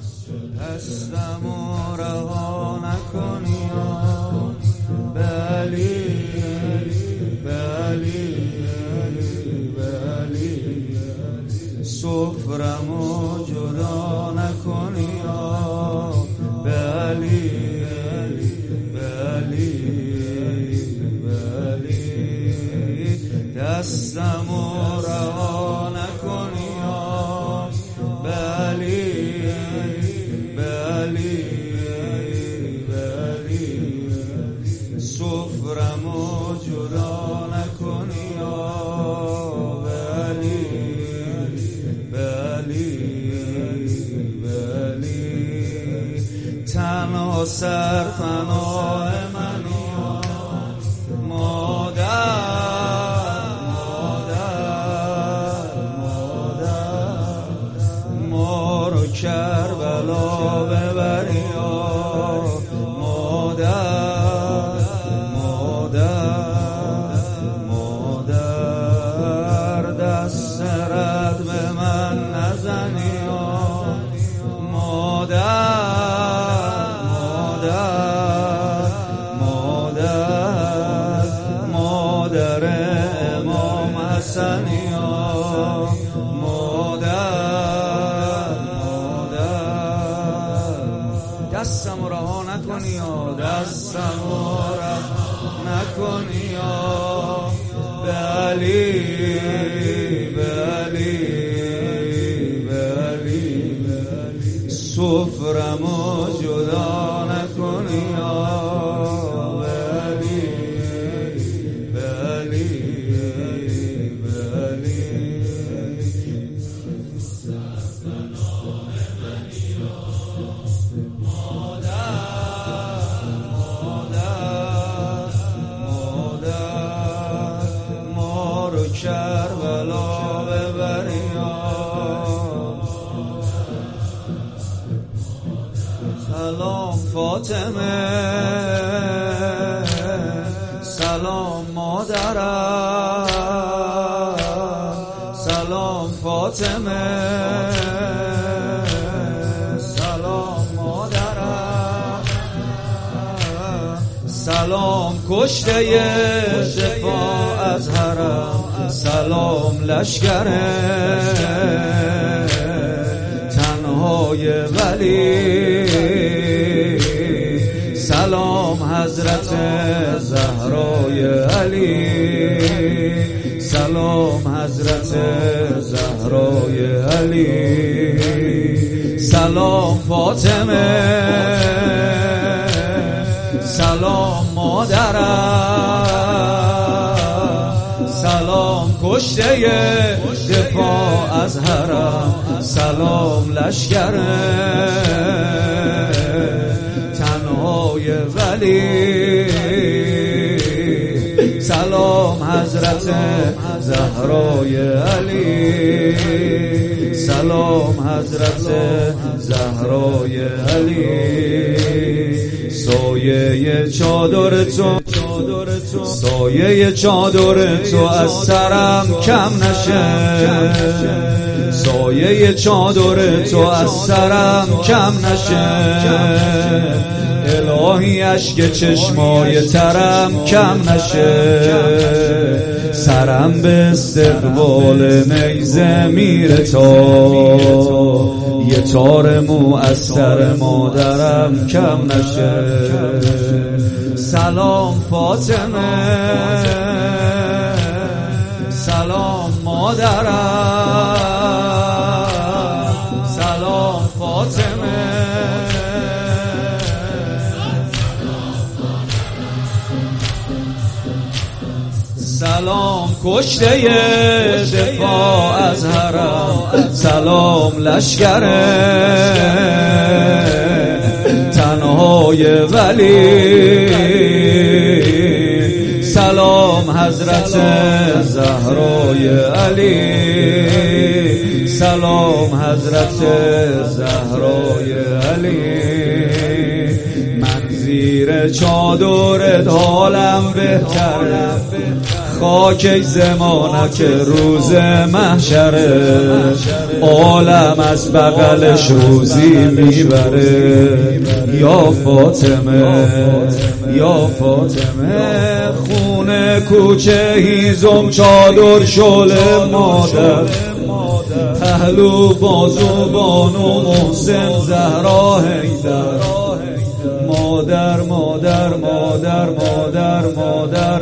دستمو رها نکنی بلی بلی بلی سفرمو جدا نکنی بلی بلی بلی دستمو رها نکنی بلی بلی بلی سفرمو جدا نکنی بلی بلی بلی تنها سر پناه منی مادر ما رو کربلا ببری مادر دست رد به من نزنی مادر امام حسنی دستمو رها نکنی دستمو رها نکنی بلی بلی بلی سفرمو جدا نکنی بلی بلی بلی کربلا ببری سلام فاطمه سلام مادرم سلام فاطمه سلام مادرم سلام کشته دفاع از حرم سلام لشکر تنهای ولی سلام حضرت زهرای علی سلام حضرت زهرای علی سلام فاطمه سلام مادرم سلام کشته دفاع از حرم سلام لشکر تنهای ولی سلام حضرت زهرای علی سلام حضرت زهرای علی سایه چادر تو سایه چادر تو از سرم کم نشه سایه چادر تو از سرم کم نشه الهی اشک چشمای ترم کم نشه سرم به استقبال نیزه میره تا یه تار مو از سر مادرم کم نشه سلام فاطمه سلام مادرم سلام فاطمه سلام کشته دفاع از حرم سلام لشکر تنهای ولی سلام حضرت زهرای علی سلام حضرت زهرای علی من زیر چادرت حالم بهتره خاک زمانه که روز محشره عالم از بغلش روزی میبره. یا فاطمه یا فاطمه، خونه کوچه هیزم چادر شعله مادر، پهلو بازو بانو محسن زهرا حیدر. مادر مادر مادر مادر مادر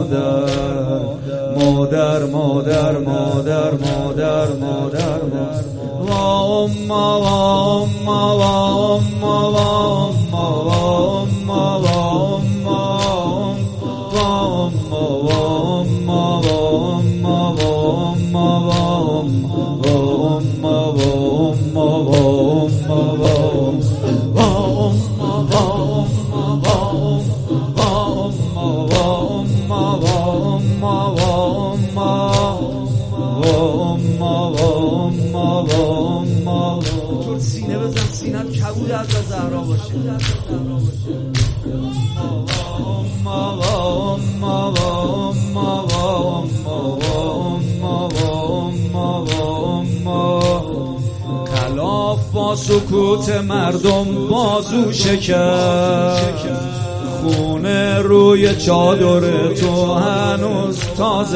مادر مادر مادر مادر مادر مادر و امما و امما و امما و امما و امما و امما و امما و امما و امما و امما و سینه بزن، سینه کبود از زهرا باشه. خلاف با سکوت مردم بازو شکست، خونه روی چادر تو هنوز تازه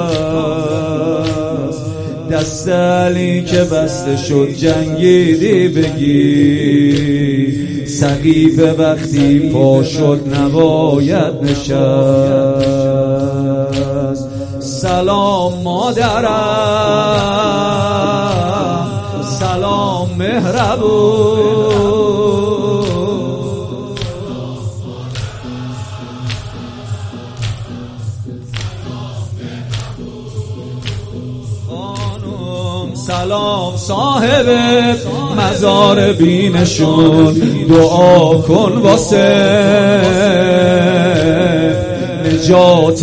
هست. دست علی که بسته شد جنگیدی بگی، سقیفه وقتی پا شد نباید نشست. سلام مادرم، سلام مهربون، سلام صاحب مزار بینشون، دعا کن واسه نجات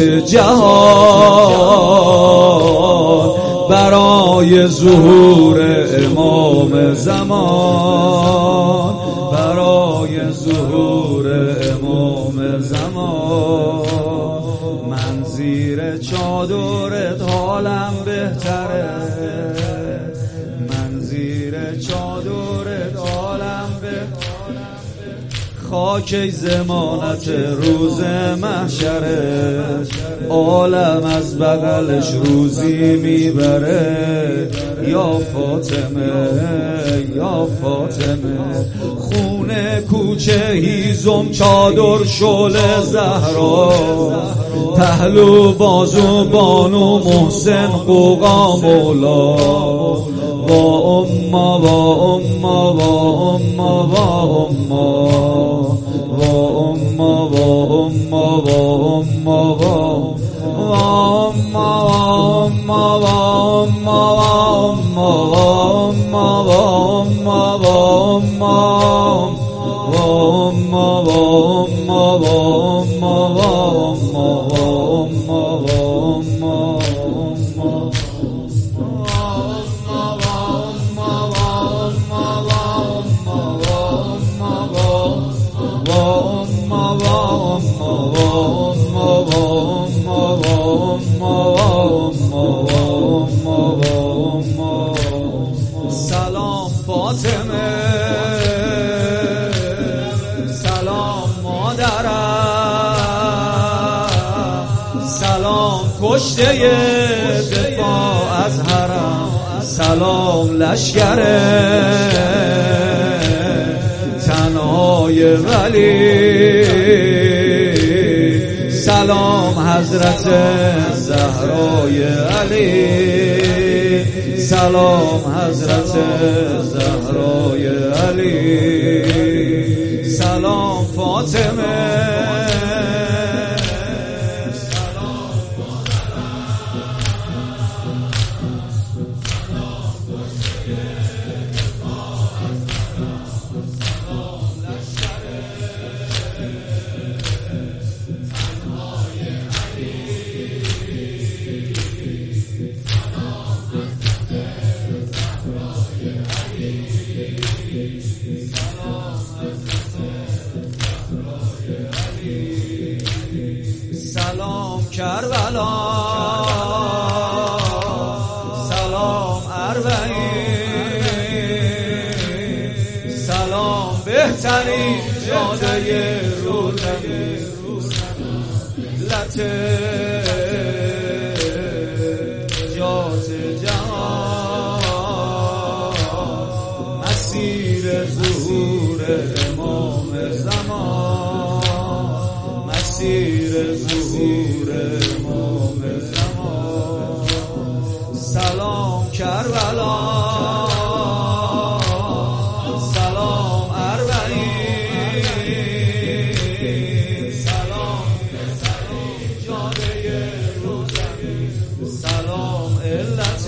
جهان، برای ظهور امام زمان، برای ظهور امام زمان. من زیر چادرت حالم بهتره، من زیر چادرت حالم بهتره. خاک ضمانت روز محشره، عالم از بغلش روزی میبره. یا فاطمه یا فاطمه، خونه کوچه هیزم چادر شعله زهرا، پهلو بازو بانو محسن قوقا مولا. و امما و امما و امما و امما و امما و امما و امما و سلام فاطمه، سلام مادرم، سلام کشته دفاع از حرم، سلام لشکر تنهای ولی، سلام حضرت زهرای علی، سلام حضرت زهرای علی، سلام فاطمه، سلام کربلا، سلام اربعین، سلام بهترین جاده روزمی نجات جهان مسیر ظهور امام زمان مسیر ظهور امام زمان سلام کربلا سلام اربعین سلام جاده روزمی سلام علت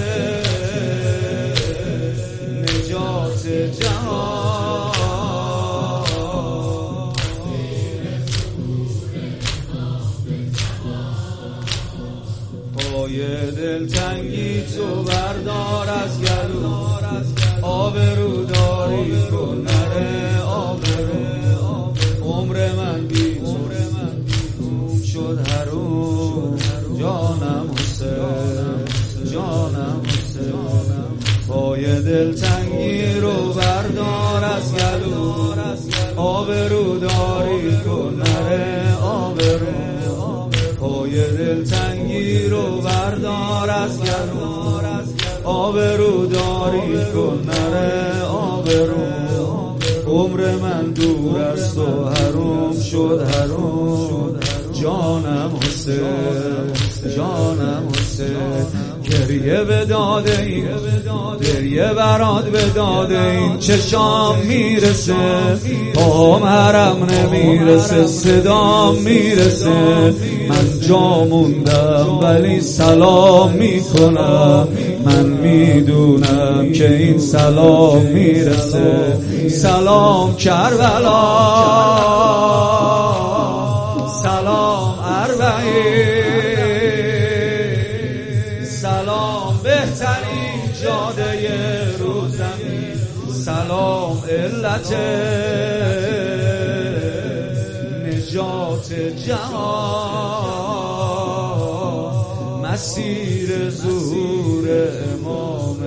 نجات جهان پای دلتنگی تو بردار از گلو آبروداری کن نره آبرو عمر من بی تو شد حروم جانم حسین جانم حسین پای دلتنگی رو بردار از گلو آبروداری کن نره آبرو پای دلتنگی رو بردار از گلو آبروداری کن نره آبرو عمر من دور است و حروم شد حروم جانم حسین جانم حسین گریه به داده این گریه برات به داده این چشام میرسه پام حرم نمیرسه صدام میرسه من جا موندم ولی سلام میکنم من میدونم که این سلام میرسه سلام کربلا سلام اربعین سلام بهترین جاده روزمی سلام علت نجات جهان مسیر ظهور امام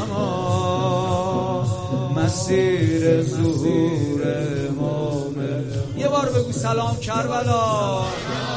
زمان مسیر ظهور امام یه بار بگو سلام کربلا